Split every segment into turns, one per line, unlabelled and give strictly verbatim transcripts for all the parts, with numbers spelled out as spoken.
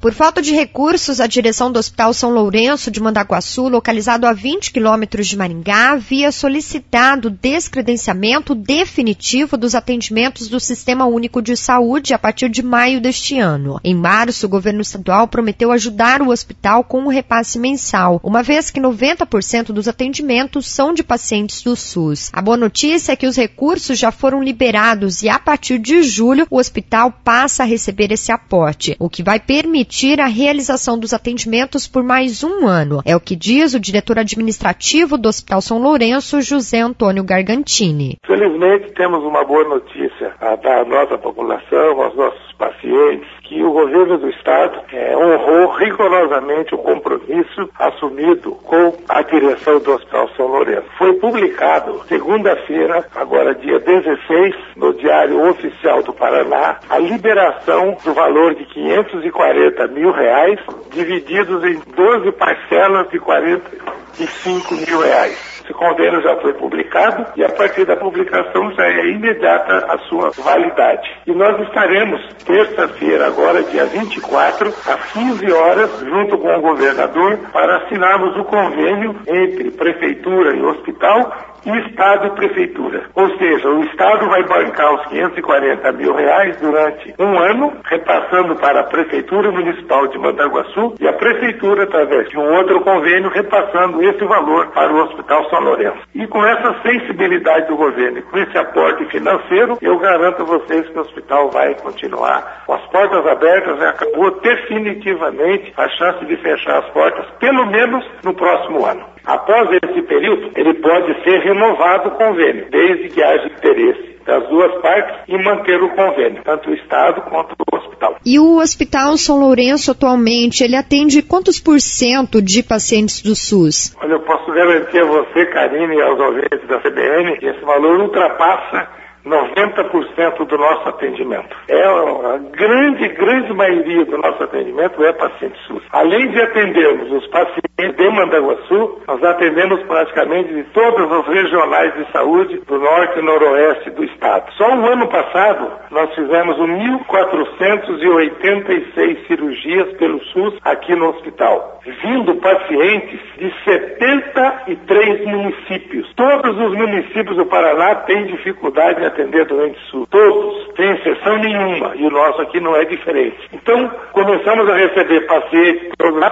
Por falta de recursos, a direção do Hospital São Lourenço de Mandaguaçu, localizado a vinte quilômetros de Maringá, havia solicitado descredenciamento definitivo dos atendimentos do Sistema Único de Saúde a partir de maio deste ano. Em março, o governo estadual prometeu ajudar o hospital com um repasse mensal, uma vez que noventa por cento dos atendimentos são de pacientes do SUS. A boa notícia é que os recursos já foram liberados e a partir de julho o hospital passa a receber esse aporte, o que vai permitir a realização dos atendimentos por mais um ano. É o que diz o diretor administrativo do Hospital São Lourenço, José Antônio Gargantini.
Felizmente temos uma boa notícia a dar à nossa população, aos nossos pacientes, que o governo do estado é, honrou rigorosamente o compromisso assumido com a direção do Hospital São Lourenço. Foi publicado segunda-feira, agora dia dezesseis, no Diário Oficial do Paraná, a liberação do valor de quinhentos e quarenta mil reais, divididos em doze parcelas de quarenta e cinco mil reais. Esse convênio já foi publicado e a partir da publicação já é imediata a sua validade. E nós estaremos terça-feira, agora dia vinte e quatro, às quinze horas, junto com o governador, para assinarmos o convênio entre prefeitura e hospital e Estado e Prefeitura. Ou seja, o Estado vai bancar os quinhentos e quarenta mil reais durante um ano, repassando para a Prefeitura Municipal de Mandaguaçu e a Prefeitura, através de um outro convênio, repassando esse valor para o Hospital São Lourenço. E com essa sensibilidade do governo e com esse aporte financeiro, eu garanto a vocês que o hospital vai continuar com as portas abertas e acabou definitivamente a chance de fechar as portas, pelo menos no próximo ano. Após esse período, ele pode ser renovado o convênio, desde que haja interesse das duas partes em manter o convênio, tanto o Estado quanto o hospital.
E o Hospital São Lourenço, atualmente, ele atende quantos por cento de pacientes do SUS?
Olha, eu posso garantir a você, Karine, e aos ouvintes da C B N, que esse valor ultrapassa noventa por cento do nosso atendimento. É a grande, grande maioria do nosso atendimento é paciente SUS. Além de atendermos os pacientes de Mandaguaçu, nós atendemos praticamente de todas as regionais de saúde do norte e noroeste do estado. Só no ano passado, nós fizemos mil quatrocentas e oitenta e seis cirurgias pelo SUS aqui no hospital, vindo pacientes de setenta e três municípios. Todos os municípios do Paraná têm dificuldade em atender doentes SUS. Todos, sem exceção nenhuma, e o nosso aqui não é diferente. Então, começamos a receber pacientes,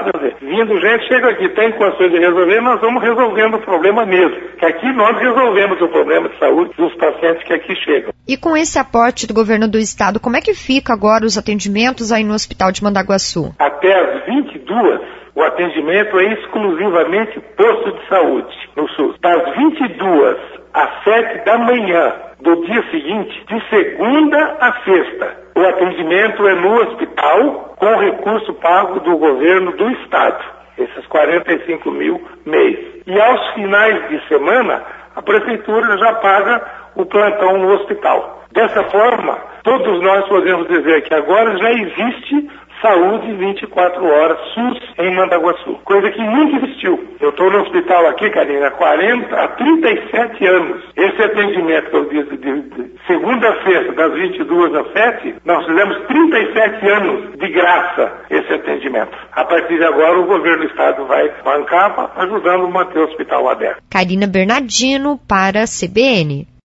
vindo gente, chega aqui, tem condições de resolver, nós vamos resolvendo o problema mesmo. Que aqui nós resolvemos o problema de saúde dos pacientes que aqui chegam.
E com esse aporte do governo do estado, como é que fica agora os atendimentos aí no Hospital de Mandaguaçu?
Até às vinte e duas, o atendimento é exclusivamente posto de saúde no SUS. Das vinte e duas às sete da manhã do dia seguinte, de segunda a sexta, o atendimento é no hospital com recurso pago do governo do estado, esses quarenta e cinco mil mês. E aos finais de semana, a prefeitura já paga o plantão no hospital. Dessa forma, todos nós podemos dizer que agora já existe saúde vinte e quatro horas, SUS, em Mandaguaçu. Coisa que nunca existiu. Eu estou no hospital aqui, Karina, há, quarenta, há trinta e sete anos. Esse atendimento que eu disse de, de segunda-feira, das vinte e duas às sete, nós fizemos trinta e sete anos de graça esse atendimento. A partir de agora, o governo do estado vai bancar, ajudando a manter o hospital aberto.
Karina Bernardino para a C B N.